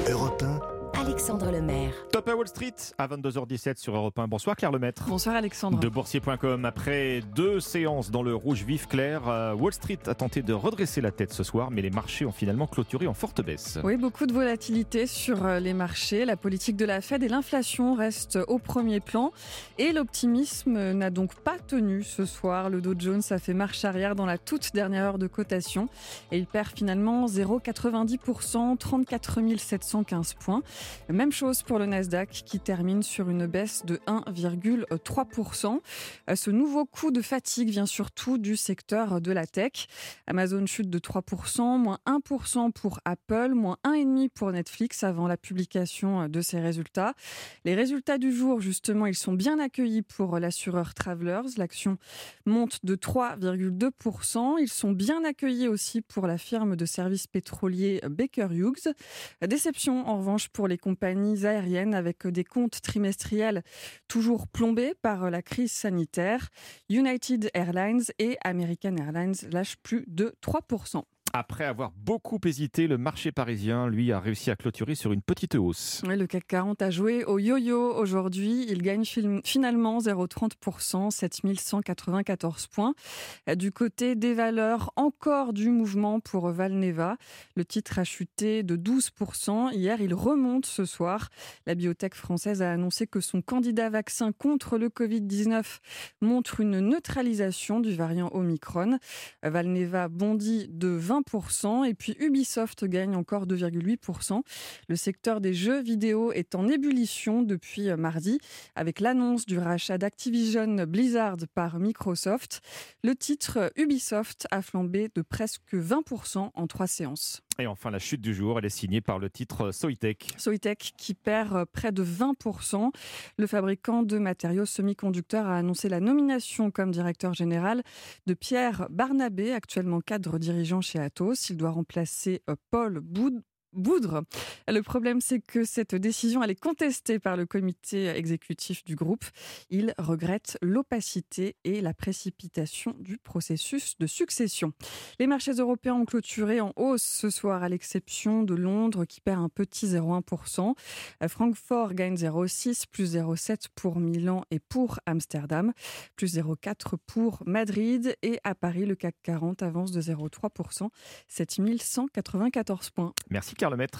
Europe 1. Alexandre Lemaire. Top à Wall Street à 22h17 sur Europe 1. Bonsoir Claire Lemaître. Bonsoir Alexandre. De boursier.com. Après 2 séances dans le rouge vif clair, Wall Street a tenté de redresser la tête ce soir, mais les marchés ont finalement clôturé en forte baisse. Oui, beaucoup de volatilité sur les marchés. La politique de la Fed et l'inflation restent au premier plan. Et l'optimisme n'a donc pas tenu ce soir. Le Dow Jones a fait marche arrière dans la toute dernière heure de cotation. Et il perd finalement 0,90%, 34 715 points. Même chose pour le Nasdaq qui termine sur une baisse de 1,3%. Ce nouveau coup de fatigue vient surtout du secteur de la tech. Amazon chute de 3%, moins 1% pour Apple, moins 1,5% pour Netflix avant la publication de ses résultats. Les résultats du jour, justement, ils sont bien accueillis pour l'assureur Travelers. L'action monte de 3,2%. Ils sont bien accueillis aussi pour la firme de services pétroliers Baker Hughes. Déception en revanche pour les compagnies aériennes avec des comptes trimestriels toujours plombés par la crise sanitaire. United Airlines et American Airlines lâchent plus de 3%. Après avoir beaucoup hésité, le marché parisien, lui, a réussi à clôturer sur une petite hausse. Oui, le CAC 40 a joué au yo-yo aujourd'hui. Il gagne finalement 0,30%, 7194 points. Du côté des valeurs, encore du mouvement pour Valneva. Le titre a chuté de 12%. Hier, il remonte ce soir. La biotech française a annoncé que son candidat vaccin contre le Covid-19 montre une neutralisation du variant Omicron. Valneva bondit de 20%. Et puis Ubisoft gagne encore 2,8%. Le secteur des jeux vidéo est en ébullition depuis mardi avec l'annonce du rachat d'Activision Blizzard par Microsoft. Le titre Ubisoft a flambé de presque 20% en 3 séances. Et enfin, la chute du jour, elle est signée par le titre Soitec. Soitec qui perd près de 20%. Le fabricant de matériaux semi-conducteurs a annoncé la nomination comme directeur général de Pierre Barnabé, actuellement cadre dirigeant chez Atos. Il doit remplacer Paul Boudre. Le problème, c'est que cette décision elle est contestée par le comité exécutif du groupe. Il regrette l'opacité et la précipitation du processus de succession. Les marchés européens ont clôturé en hausse ce soir, à l'exception de Londres qui perd un petit 0,1%. Francfort gagne 0,6, plus 0,7 pour Milan et pour Amsterdam, plus 0,4 pour Madrid. Et à Paris, le CAC 40 avance de 0,3%, 7194 points. Merci Claire Lemaître.